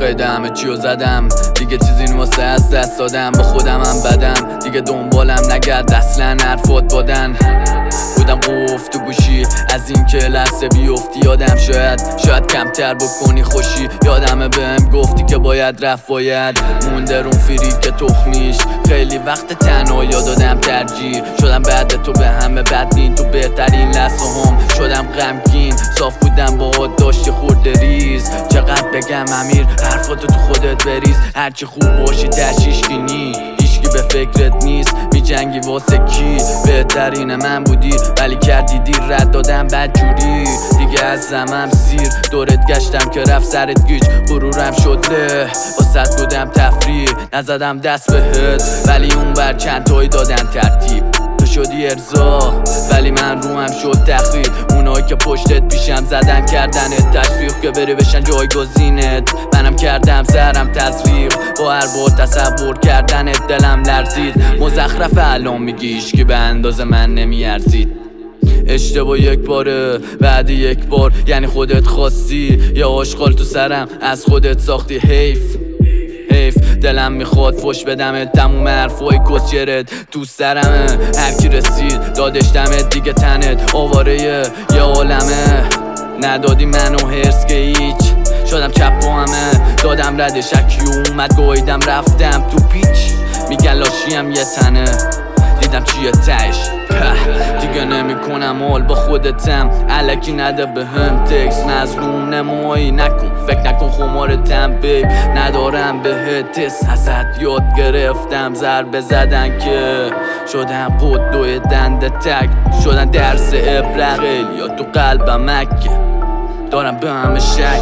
قیده همه چیو زدم، دیگه چیزی واسه از دست دادم. با خودم هم بدم دیگه، دنبالم نگرد اصلا حرفات بادن. بودم قفل تو گوشی از این که لحظه بیفتی. یادم شاید کمتر بکنی خوشی. یادمه بهم گفتی که باید رفت، باید مونده رون فرید که تخمیش. خیلی وقت تنها دادم ترجیح، شدم بعد تو به همه بدبین. تو بهترین لحظه هم شدم غمگین. صاف بودم باهات داشتی خورده ریز. چقدر بگم امیر حرفاتو تو خودت بریز. هرچی خوب باشی تشیشکی نی، هیچکی به فکرت نیست. میجنگی واسه کی؟ بهترین من بودی ولی کردی دیر. رد دادم بدجوری دیگه از زمم سیر. دورت گشتم که رفت سرت گیج. غرورم شد له واسه بودم تفریح. نزدم دست بهت ولی اون بر چند تایی دادن ترتیب. تو شدی ارضا ولی من روم شد تخریب. اونایی که پشتت پیشم زدن کردنت تشویق که بری بشن جایگزینت. منم کردم سرم تزریق با هر بار تصور کردنت. دلم لرزید مزخرف الان میگی هیچکی به اندازه من نمیارزید. اشتباه یک باره بعد یک بار یعنی خودت خواستی. یا آشغال تو سرم از خودت ساختی. حیف دلم میخواد فش بدمت. تموم حرفای کسچرت تو سرمه. هرکی رسید دادش دمت دیگه تنت آواره یه عالمه. ندادی منو هرس که هیچ. شدم چپ با همه دادم رد شکی اومد گویدم رفتم تو پیچ. میگن لاشیم یه تنه دیدم چیه تش. دیگه نمی کنم حال با خودتم. الکی نده به هم تکس مظلوم نمایی نکن. فکر نکن خمارتم بیب ندارم به تست. ازت یاد گرفتم ضربه زدن که شدم قدوی دنده تک. شدن درس ابرق یا تو قلبم مکه. دارم به همه شک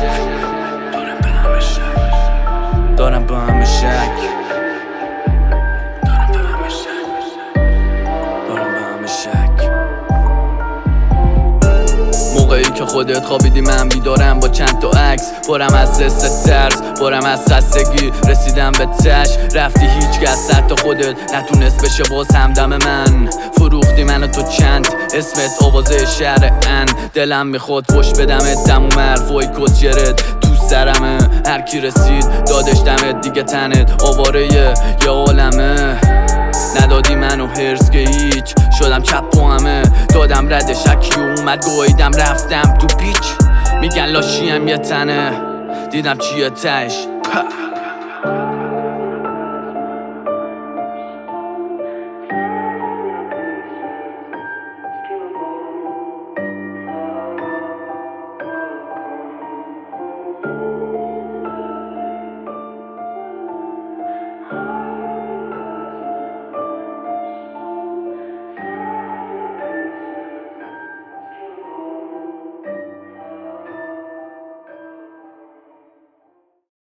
دارم به همه شک. موقعی که خودت خوابیدی من بیدارم با چند تا عکس. پرم از حس ترس پرم از خستگی. رسیدم به تش رفتی هیچ کس حتی خودت نتونست بشه باز همدم من. فروختی منو تو چند اسمت آوازه شهر ان. دلم میخواد فش بدمت تموم حرفای کسچرت تو سرمه. هرکی رسید دادش دمت دیگه تنت آواره یه عالمه. ندادی منو هرس که هیچ. شدم چپ با همه دادم رد شکی اومد گویدم رفتم تو پیچ. میگن لاشیم یه تنه دیدم چیه تش.